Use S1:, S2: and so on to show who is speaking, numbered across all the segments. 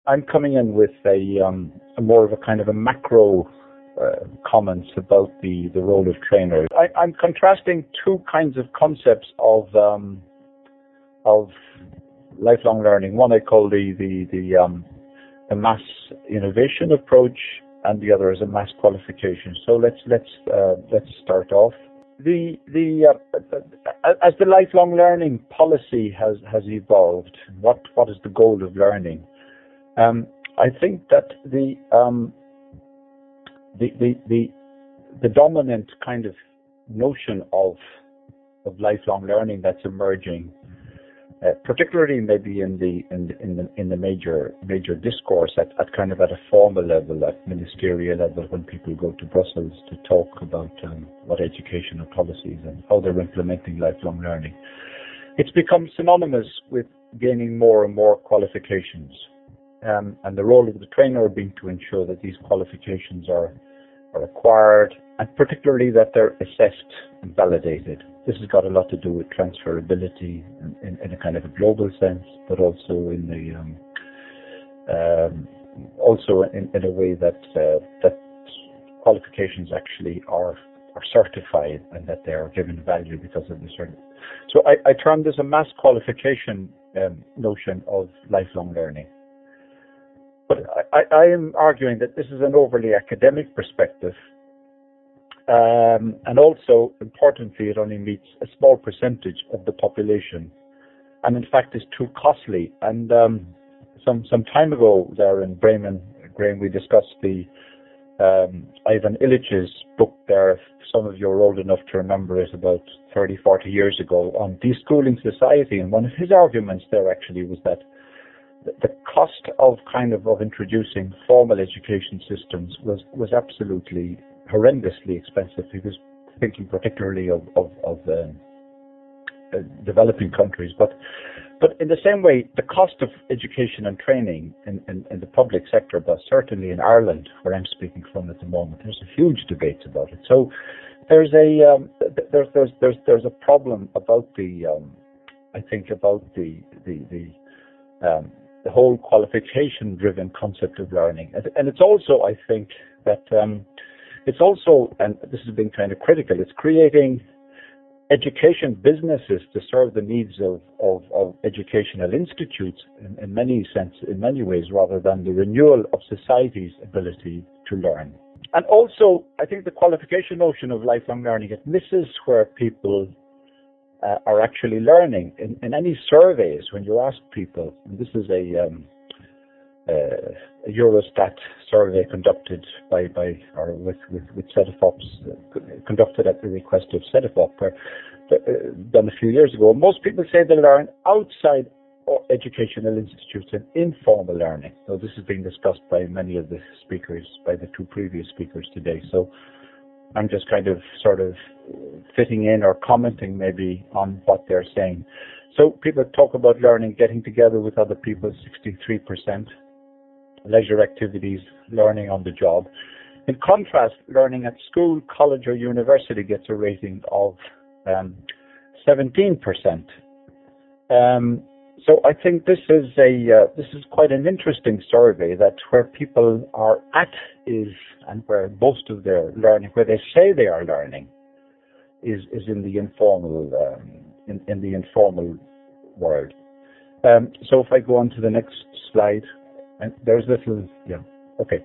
S1: I'm coming in with a more of a kind of a macro comments about the role of trainers. I'm contrasting two kinds of concepts of lifelong learning. One I call the mass innovation approach, and the other is a mass qualification. So let's start off. As the lifelong learning policy has evolved, what is the goal of learning? I think that the dominant kind of notion of lifelong learning that's emerging, particularly maybe in the major discourse at kind of at a formal level, at ministerial level, when people go to Brussels to talk about what educational policies and how they're implementing lifelong learning, it's become synonymous with gaining more and more qualifications, and the role of the trainer being to ensure that these qualifications are acquired, and particularly that they're assessed and validated. This has got a lot to do with transferability in a kind of a global sense, but also in a way that qualifications actually are certified and that they are given value because of the certificate. So I term this a mass qualification notion of lifelong learning. But I am arguing that this is an overly academic perspective, and also, importantly, it only meets a small percentage of the population, and in fact is too costly. And some time ago there in Bremen, Graham, we discussed the Ivan Illich's book there. If some of you are old enough to remember it, about 30, 40 years ago, on deschooling society, and one of his arguments there actually was that the cost of introducing formal education systems was absolutely horrendously expensive. He was thinking particularly of developing countries, but in the same way, the cost of education and training in the public sector, but certainly in Ireland, where I'm speaking from at the moment, there's a huge debate about it. So there's a problem about the whole qualification-driven concept of learning, and it's also, I think, that it's also, and this has been kind of critical, it's creating education businesses to serve the needs of educational institutes in many ways, rather than the renewal of society's ability to learn. And also, I think the qualification notion of lifelong learning, it misses where people are actually learning. In any surveys, when you ask people, and this is a Eurostat survey conducted with Cedefop's, conducted at the request of Cedefop, done a few years ago. Most people say they learn outside educational institutes and informal learning. So this has been discussed by many of the speakers, by the two previous speakers today. So I'm just kind of sort of fitting in or commenting maybe on what they're saying. So people talk about learning, getting together with other people, 63%. Leisure activities, learning on the job. In contrast, learning at school, college or university gets a rating of 17%. So I think this is quite an interesting survey, that where people are at is, and where most of their learning, where they say they are learning, is in the informal in the informal world. So if I go on to the next slide, and there's little, yeah, okay.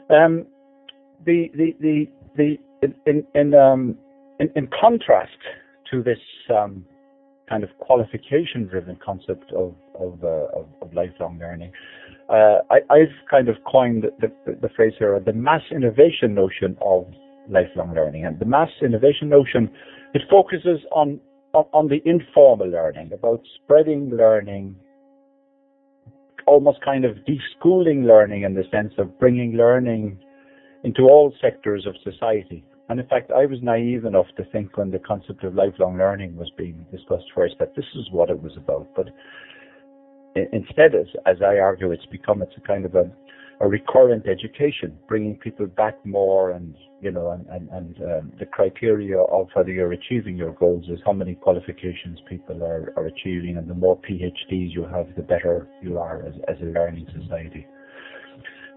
S1: In contrast to this kind of qualification-driven concept of lifelong learning, I've kind of coined the phrase here, the mass innovation notion of lifelong learning. And the mass innovation notion, it focuses on the informal learning, about spreading learning, almost kind of deschooling learning, in the sense of bringing learning into all sectors of society. And in fact, I was naive enough to think, when the concept of lifelong learning was being discussed first, that this is what it was about. But instead, as I argue, it's a kind of a recurrent education, bringing people back more, and the criteria of whether you're achieving your goals is how many qualifications people are achieving, and the more PhDs you have, the better you are as a learning society.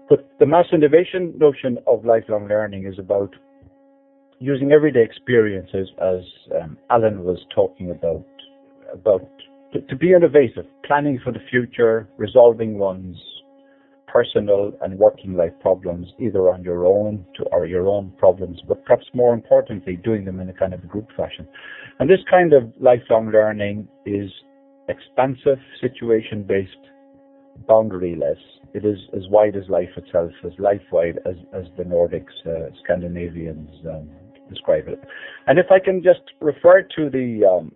S1: But the mass innovation notion of lifelong learning is about using everyday experiences, as Alan was talking about to be innovative, planning for the future, resolving one's personal and working life problems, either on your own or your own problems, but perhaps more importantly, doing them in a kind of a group fashion. And this kind of lifelong learning is expansive, situation-based, boundary-less. It is as wide as life itself, as life-wide as the Nordics, Scandinavians describe it. And if I can just refer to the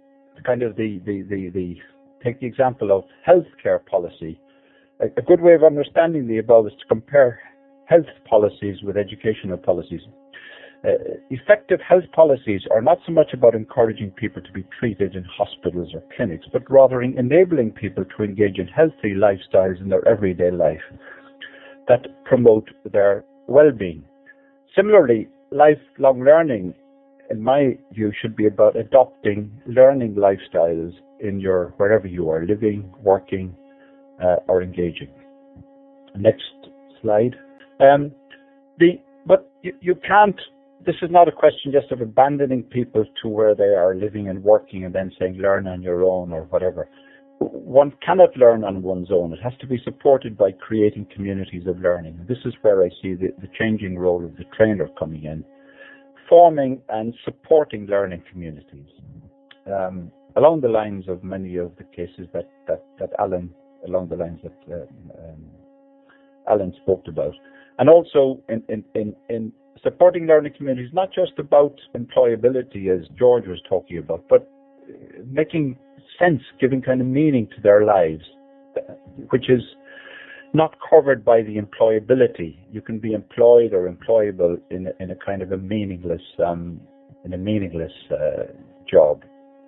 S1: take the example of healthcare policy. A good way of understanding the above is to compare health policies with educational policies. Effective health policies are not so much about encouraging people to be treated in hospitals or clinics, but rather enabling people to engage in healthy lifestyles in their everyday life that promote their well-being. Similarly, lifelong learning, in my view, should be about adopting learning lifestyles in your wherever you are living, working, or engaging. Next slide. But you can't. This is not a question just of abandoning people to where they are living and working and then saying learn on your own or whatever. One cannot learn on one's own. It has to be supported by creating communities of learning. This is where I see the changing role of the trainer coming in, forming and supporting learning communities along the lines of many of the cases that Alan Alan spoke about, and also in supporting learning communities, not just about employability as George was talking about, but making sense, giving kind of meaning to their lives, which is not covered by the employability. You can be employed or employable in a kind of a meaningless job.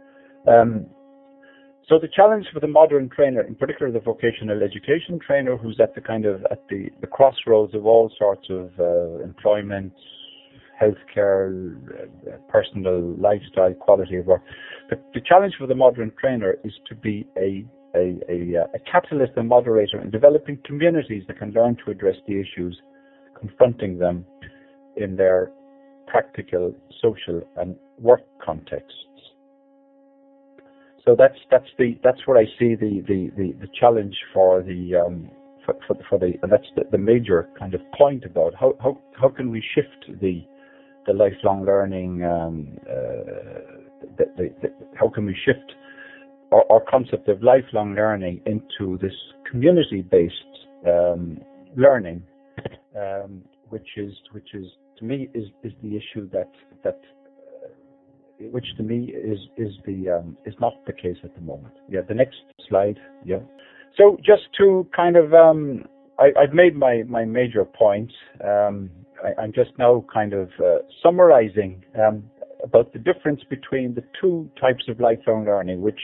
S1: So the challenge for the modern trainer, in particular the vocational education trainer, who's at the crossroads of all sorts of employment, healthcare, personal lifestyle, quality of work. The challenge for the modern trainer is to be a catalyst and moderator in developing communities that can learn to address the issues confronting them in their practical, social, and work contexts. So that's where I see the challenge for and that's the major kind of point about how can we shift the lifelong learning, how can we shift our concept of lifelong learning into this community-based learning, which is to me is the issue which to me is not the case at the moment. Yeah, the next slide. Yeah. So just to kind of I've made my major points. I'm just now kind of summarizing about the difference between the two types of lifelong learning, which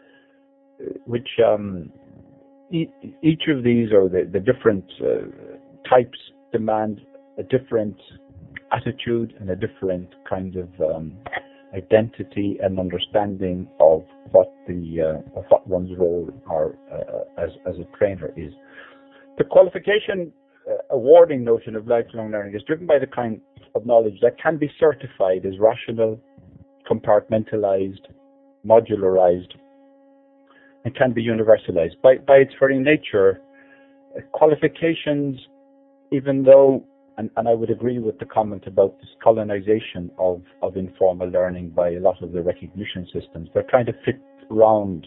S1: each of these or the different types demand a different attitude and a different kind of identity and understanding of what one's role or as a trainer is. The qualification awarding notion of lifelong learning is driven by the kind of knowledge that can be certified as rational, compartmentalized, modularized, and can be universalized. By its very nature, qualifications, even though, and I would agree with the comment about this colonization of informal learning by a lot of the recognition systems, they're trying to fit round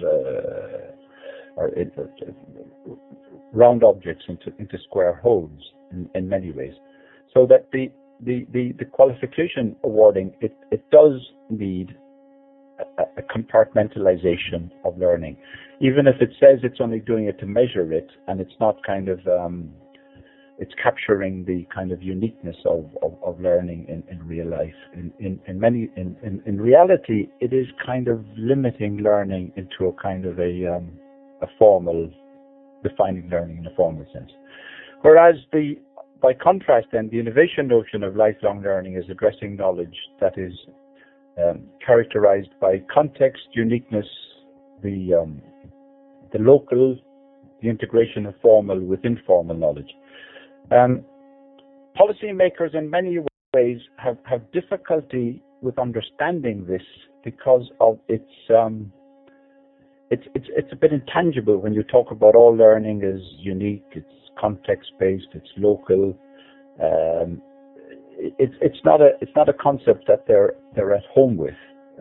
S1: objects into square holes in many ways. So that the qualification awarding, it does need a compartmentalization of learning, even if it says it's only doing it to measure it, and it's not kind of it's capturing the kind of uniqueness of learning in real life. In reality, it is kind of limiting learning into a kind of a formal, defining learning in a formal sense. Whereas by contrast, then, the innovation notion of lifelong learning is addressing knowledge that is characterized by context, uniqueness, the local, the integration of formal with informal knowledge. Policymakers in many ways have difficulty with understanding this because of it's a bit intangible when you talk about all learning is unique, it's context-based, it's local. It's not a concept that they're at home with.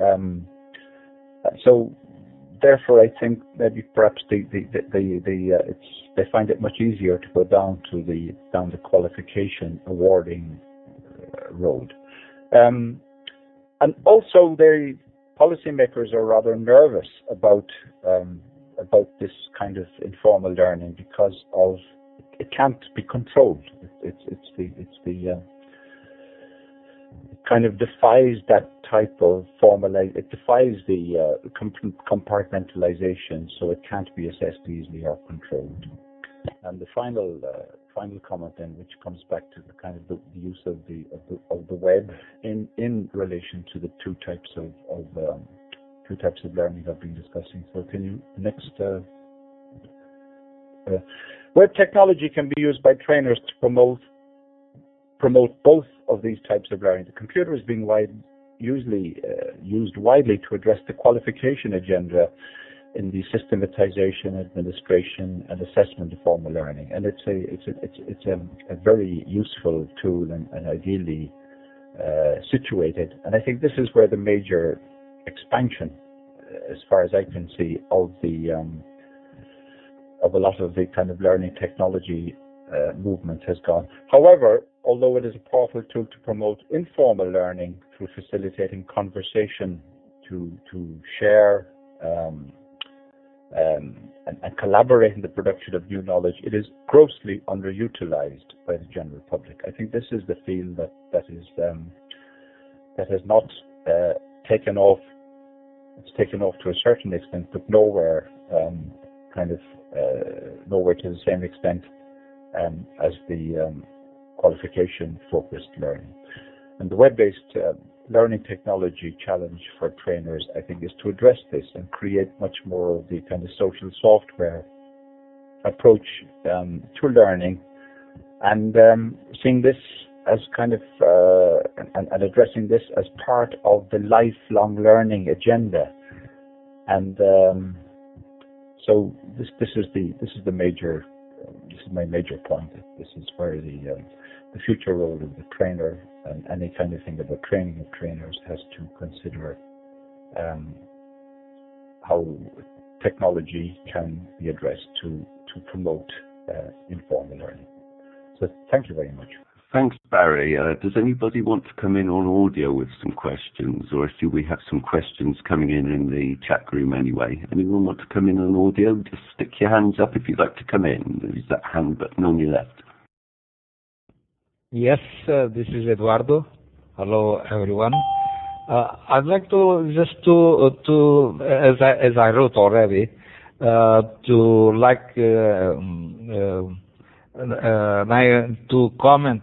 S1: So therefore, I think maybe perhaps they find it much easier to go down the qualification awarding road. And also, policymakers are rather nervous about this kind of informal learning because of it can't be controlled. It kind of defies that type of it defies the compartmentalization, so it can't be assessed easily or controlled. And the final comment then, which comes back to the kind of the use of the web in relation to the two types of learning I've been discussing. So can you next? Web technology can be used by trainers to promote both of these types of learning. The computer is being used widely to address the qualification agenda in the systematization, administration, and assessment of formal learning, and it's a very useful tool and ideally situated. And I think this is where the major expansion, as far as I can see, of a lot of the kind of learning technology movement has gone. However, although it is a powerful tool to promote informal learning through facilitating conversation, to share and collaborate in the production of new knowledge, it is grossly underutilized by the general public. I think this is the field that has not taken off. It's taken off to a certain extent, but nowhere nowhere to the same extent as the qualification-focused learning. And the web-based learning technology challenge for trainers, I think, is to address this and create much more of the kind of social software approach to learning, and seeing this as kind of and addressing this as part of the lifelong learning agenda. And so this is my major point. This is where the future role of the trainer and any kind of thing about training of trainers has to consider how technology can be addressed to promote informal learning. So thank you very much.
S2: Thanks, Barry. Does anybody want to come in on audio with some questions, or do we have some questions coming in the chat room anyway? Anyone want to come in on audio? Just stick your hands up if you'd like to come in. There's that hand button on your left.
S3: Yes, this is Eduardo. Hello, everyone. I'd like to just to as I wrote already, to comment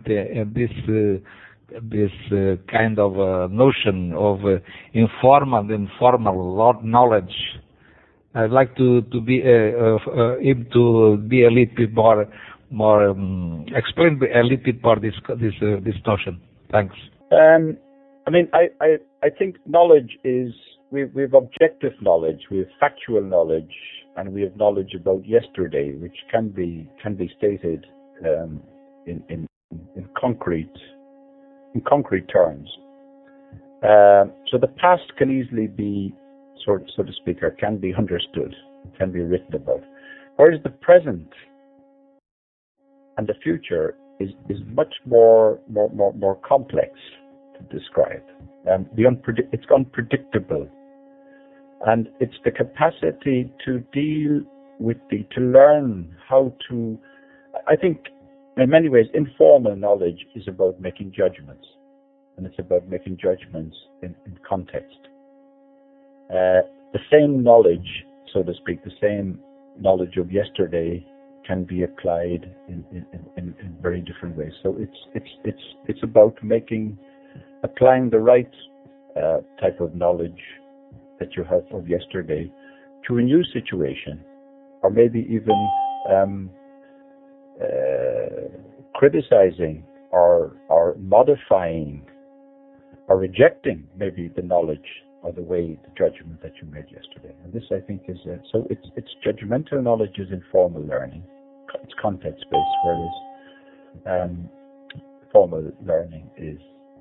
S3: this kind of notion of informal and formal knowledge. I'd like to be able to be a little bit more explain a little bit more this notion. Thanks.
S1: I mean, I think knowledge is we've objective knowledge, we have factual knowledge, and we have knowledge about yesterday, which can be stated in concrete terms. So the past can easily be, so to speak, or can be understood, can be written about, whereas the present and the future is much more complex to describe. It's unpredictable. And it's the capacity to deal with to learn how to, I think in many ways, informal knowledge is about making judgments. And it's about making judgments in context. The same knowledge, so to speak, the same knowledge of yesterday can be applied in very different ways. So it's about applying the right type of knowledge that you have of yesterday to a new situation, or maybe even criticizing or modifying or rejecting maybe the knowledge or the way, the judgment that you made yesterday. And this, I think, is so. It's judgmental knowledge is informal learning. It's context-based, whereas formal learning is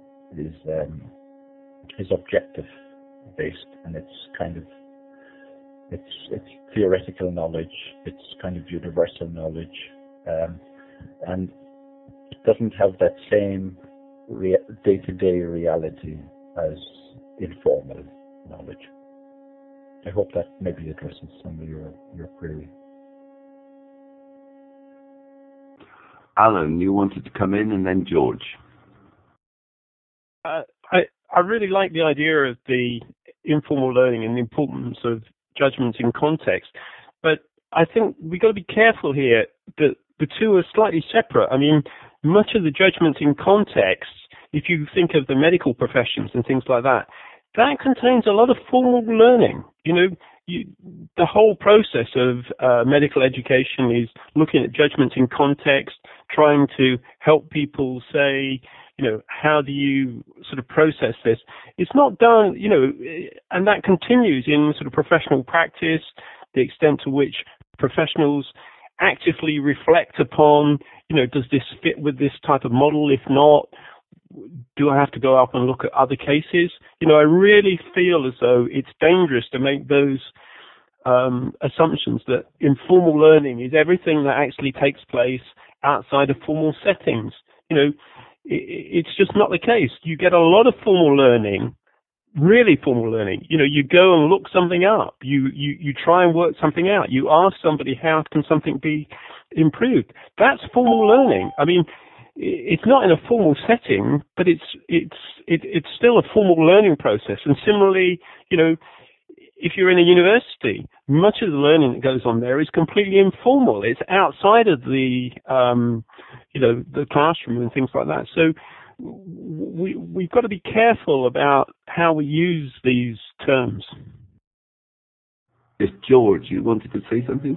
S1: objective-based, and it's kind of it's theoretical knowledge. It's kind of universal knowledge, and it doesn't have that same day-to-day reality as informal knowledge. I hope that maybe addresses some of your query.
S2: Alan, you wanted to come in, and then George.
S4: I really like the idea of the informal learning and the importance of judgments in context, but I think we've got to be careful here that the two are slightly separate. I mean, much of the judgments in context, if you think of the medical professions and things like that, that contains a lot of formal learning. You know, the whole process of medical education is looking at judgments in context, trying to help people say, you know, how do you sort of process this? It's not done, you know, and that continues in sort of professional practice, the extent to which professionals actively reflect upon, you know, does this fit with this type of model? If not, do I have to go up and look at other cases? You know, I really feel as though it's dangerous to make those assumptions that informal learning is everything that actually takes place outside of formal settings. You know, it's just not the case. You get a lot of formal learning, really formal learning. You know, you go and look something up. You try and work something out. You ask somebody, how can something be improved? That's formal learning. I mean, it's not in a formal setting, but it's still a formal learning process. And similarly, you know, if you're in a university, much of the learning that goes on there is completely informal. It's outside of the, you know, the classroom and things like that. So we've got to be careful about how we use these terms.
S2: Yes, George, you wanted to say something?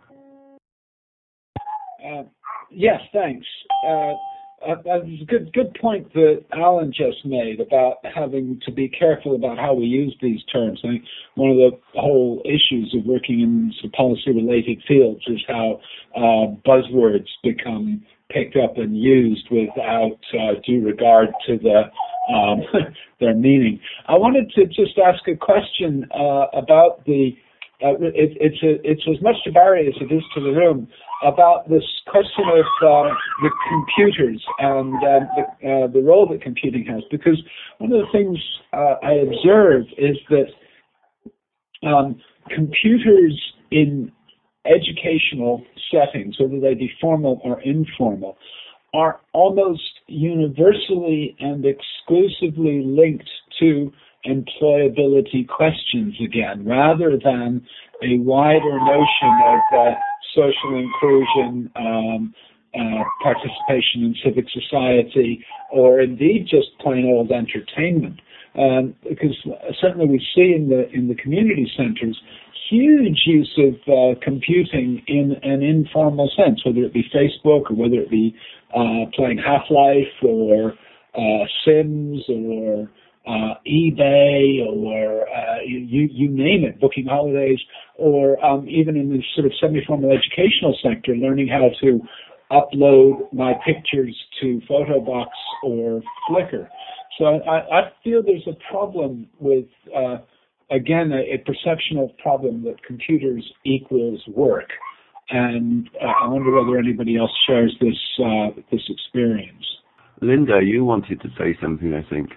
S5: Yes, thanks. That was a good point that Alan just made about having to be careful about how we use these terms. I think one of the whole issues of working in some policy-related fields is how buzzwords become picked up and used without due regard to their meaning. I wanted to just ask a question about the. It's as much to Barry as it is to the room about this question of the computers and the role that computing has. Because one of the things I observe is that computers in educational settings, whether they be formal or informal, are almost universally and exclusively linked to employability questions again, rather than a wider notion of social inclusion, participation in civic society, or indeed just plain old entertainment. Because certainly we see in the community centres huge use of computing in an informal sense, whether it be Facebook or whether it be playing Half-Life or Sims or eBay or you name it, booking holidays, or even in the sort of semi-formal educational sector, learning how to upload my pictures to Photobox or Flickr. So I feel there's a problem with, again, a perceptional problem that computers equals work. And I wonder whether anybody else shares this experience.
S2: Linda, you wanted to say something, I think.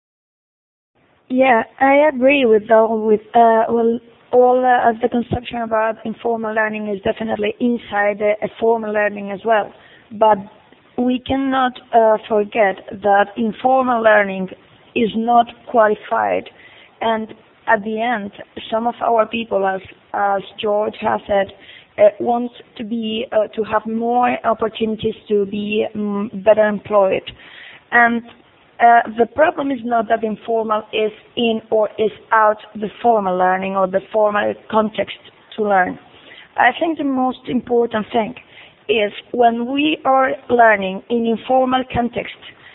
S6: Yeah, I agree with all the conception about informal learning is definitely inside a formal learning as well. But we cannot forget that informal learning is not qualified, and at the end, some of our people, as George has said, want to be to have more opportunities to be better employed, and the problem is not that informal is in or is out the formal learning or the formal context to learn. I think the most important thing is when we are learning in informal context,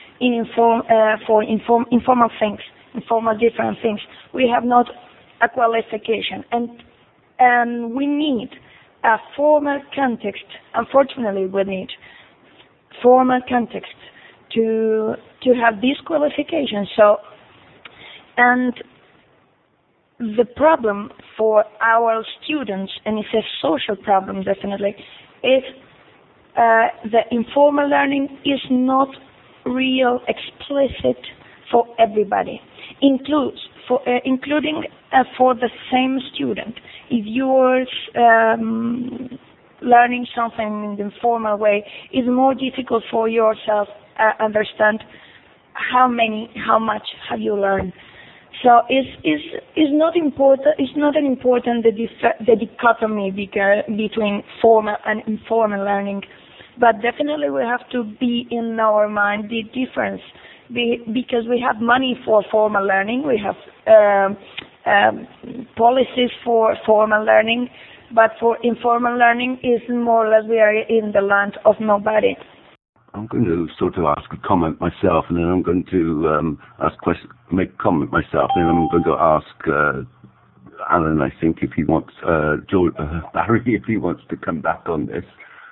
S6: informal things, informal different things, we have not a qualification, and we need a formal context. Unfortunately, we need formal context to have this qualification. So, and the problem for our students, and it's a social problem definitely, is the informal learning is not real explicit for everybody, including for the same student. If you're learning something in the informal way, it's more difficult for yourself understand how much have you learned. So it's not important. It's not an important the dichotomy between formal and informal learning, but definitely we have to be in our mind the difference, because we have money for formal learning, we have policies for formal learning, but for informal learning is more or less we are in the land of nobody.
S2: I'm going to sort of ask a comment myself, and then I'm going to make a comment myself, and then I'm going to ask Alan, I think, if he wants, Barry, if he wants to come back on this.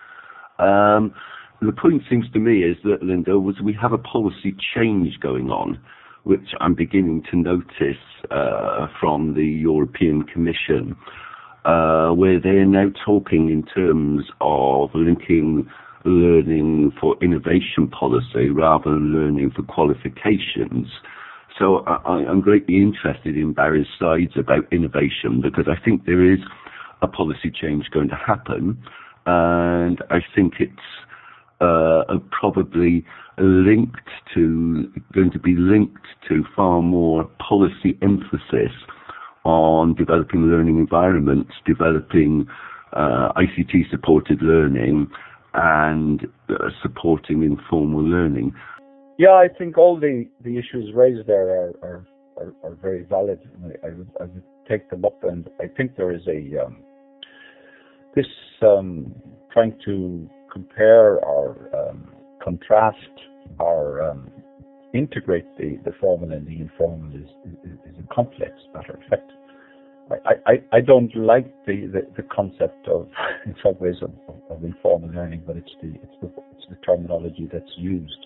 S2: The point seems to me is that, Linda, we have a policy change going on, which I'm beginning to notice from the European Commission, where they're now talking in terms of linking learning for innovation policy rather than learning for qualifications. So I'm greatly interested in Barry's sides about innovation, because I think there is a policy change going to happen, and I think it's probably going to be linked to far more policy emphasis on developing learning environments, developing ICT supported learning, and supporting informal learning.
S1: Yeah, I think all the issues raised there are very valid. I would take them up, and I think there is this trying to compare or contrast or integrate the formal and the informal is a complex matter. In fact, I don't like the concept of, in some ways, of informal learning, but it's the terminology that's used.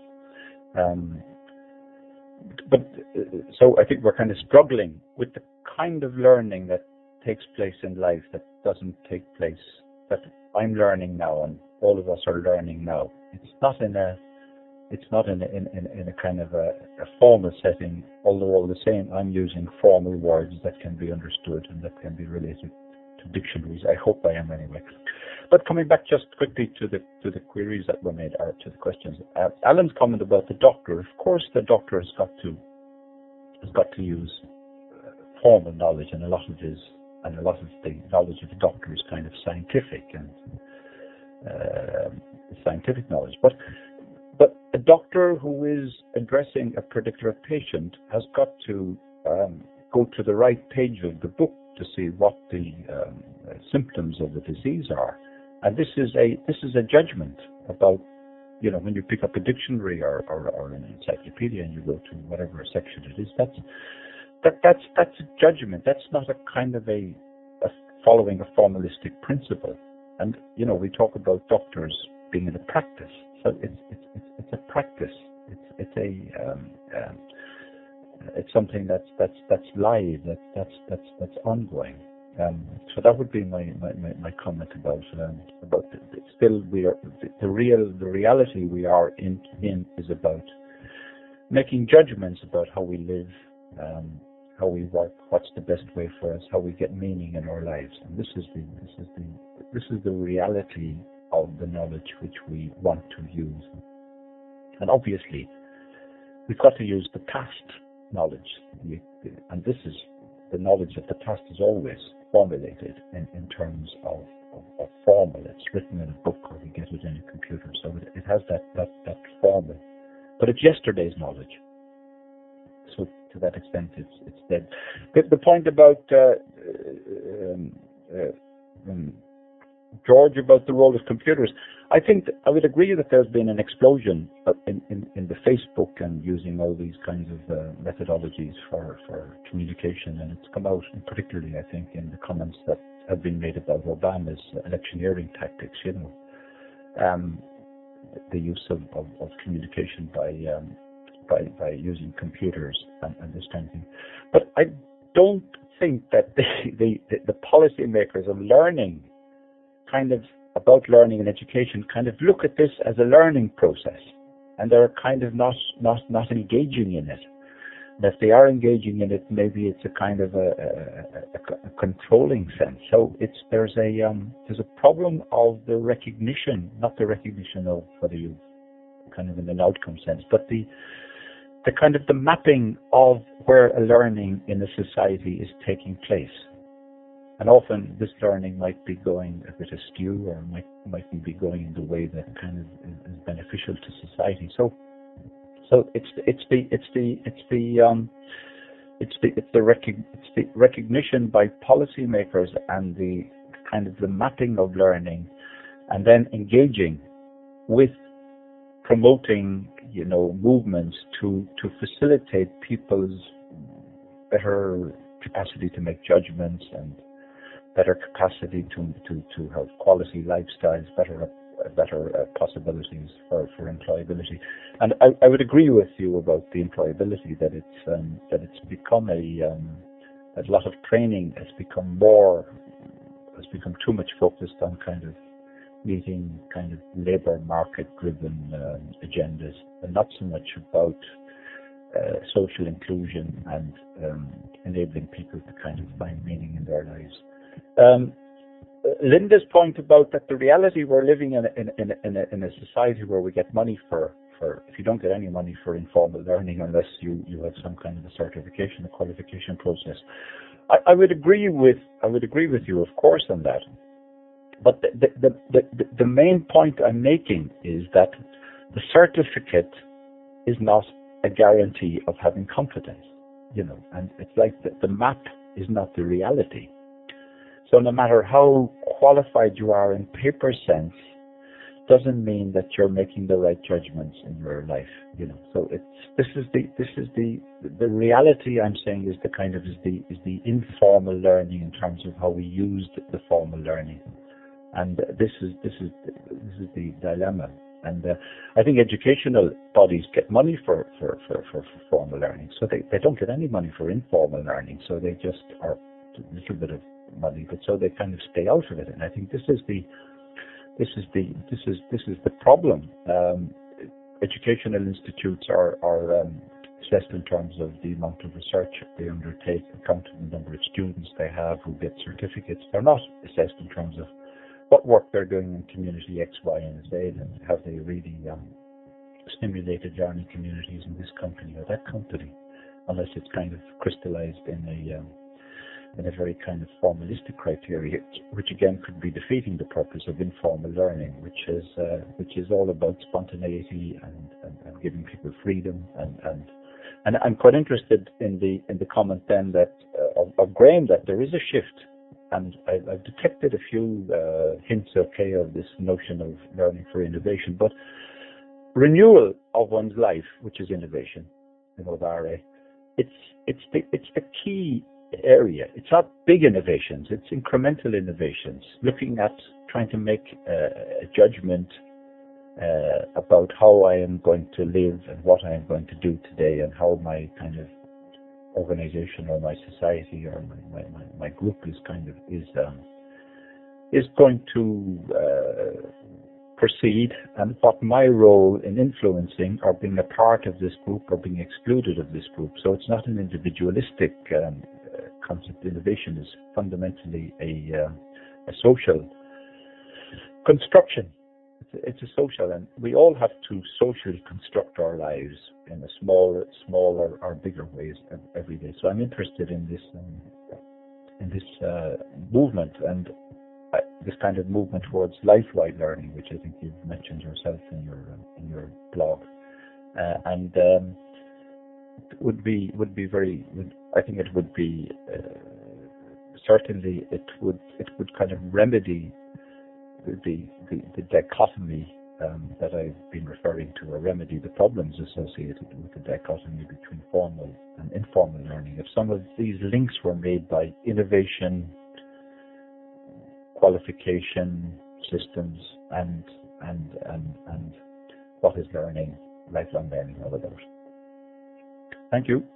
S1: So I think we're kind of struggling with the kind of learning that takes place in life that doesn't take place, that I'm learning now and all of us are learning now. It's not in a kind of a formal setting, although all the same I'm using formal words that can be understood and that can be related to dictionaries. I hope I am anyway. But coming back just quickly to the queries that were made, or to the questions, Alan's comment about the doctor. Of course, the doctor has got to use formal knowledge, and a lot of the knowledge of the doctor is kind of scientific and scientific knowledge. But a doctor who is addressing a particular patient has got to go to the right page of the book to see what the symptoms of the disease are. And this is a judgment about, when you pick up a dictionary or an encyclopedia and you go to whatever section it is, that's a judgment. That's not a kind of a following a formalistic principle. And we talk about doctors being in a practice. So it's a practice. It's something that's live. That's ongoing. So that would be my comment about still the reality we are in is about making judgments about how we live, how we work, what's the best way for us, how we get meaning in our lives. And this is the reality of the knowledge which we want to use. And obviously, we've got to use the past knowledge, and this is the knowledge of the past is always formulated in terms of formal. It's written in a book, or we get it in a computer, so it has that formal. But it's yesterday's knowledge. So to that extent, it's dead. The point about George, about the role of computers. I think I would agree that there's been an explosion in the Facebook and using all these kinds of methodologies for communication, and it's come out, particularly I think, in the comments that have been made about Obama's electioneering tactics. The use of communication by using computers and this kind of thing. But I don't think that the policymakers of learning, kind of about learning and education, kind of look at this as a learning process, and they're kind of not engaging in it. And if they are engaging in it, maybe it's a kind of a controlling sense. So there's a problem of the recognition, not the recognition of whether you kind of in an outcome sense, but the kind of the mapping of where a learning in a society is taking place. And often this learning might be going a bit askew, or might be going in the way that kind of is beneficial to society. So it's the recognition by policymakers and the kind of the mapping of learning, and then engaging with promoting movements to facilitate people's better capacity to make judgments and better capacity to have quality lifestyles, better possibilities for employability. And I would agree with you about the employability, that it's become a lot of training has become too much focused on kind of meeting kind of labour market driven agendas, and not so much about social inclusion and enabling people to kind of find meaning in their lives. Linda's point about that the reality we're living in a society where we get money for if you don't get any money for informal learning unless you have some kind of a certification, a qualification process. I would agree with you, of course, on that. But the main point I'm making is that the certificate is not a guarantee of having competence, and it's like the map is not the reality. So no matter how qualified you are in paper sense, doesn't mean that you're making the right judgments in your life, So this is the reality I'm saying is the informal learning in terms of how we use the formal learning, and this is the dilemma. And I think educational bodies get money for formal learning, so they don't get any money for informal learning. So they just are a little bit of money, but so they kind of stay out of it. And I think this is the problem. Educational institutes are assessed in terms of the amount of research they undertake, counted the number of students they have who get certificates. They're not assessed in terms of what work they're doing in community X, Y, and Z, and have they really stimulated learning communities in this company or that company, unless it's kind of crystallized in a very kind of formalistic criteria, which again could be defeating the purpose of informal learning, which is all about spontaneity and giving people freedom. And I'm quite interested in the comment then that of Graham, that there is a shift, and I've detected a few hints, of this notion of learning for innovation, but renewal of one's life, which is innovation, Vare, it's the key area. It's not big innovations, it's incremental innovations, looking at trying to make a judgment about how I am going to live and what I am going to do today, and how my kind of organization or my society or my group is going to proceed, and what my role in influencing or being a part of this group or being excluded of this group. So it's not an individualistic concept. Innovation is fundamentally a social construction. It's a social, and we all have to socially construct our lives in a smaller or bigger ways every day. So I'm interested in this movement, and this kind of movement towards life-wide learning, which I think you've mentioned yourself in your blog, and would be very. I think it would be certainly it would kind of remedy the dichotomy that I've been referring to, or remedy the problems associated with the dichotomy between formal and informal learning. If some of these links were made by innovation, qualification systems, and what is learning, lifelong learning all about. Thank you.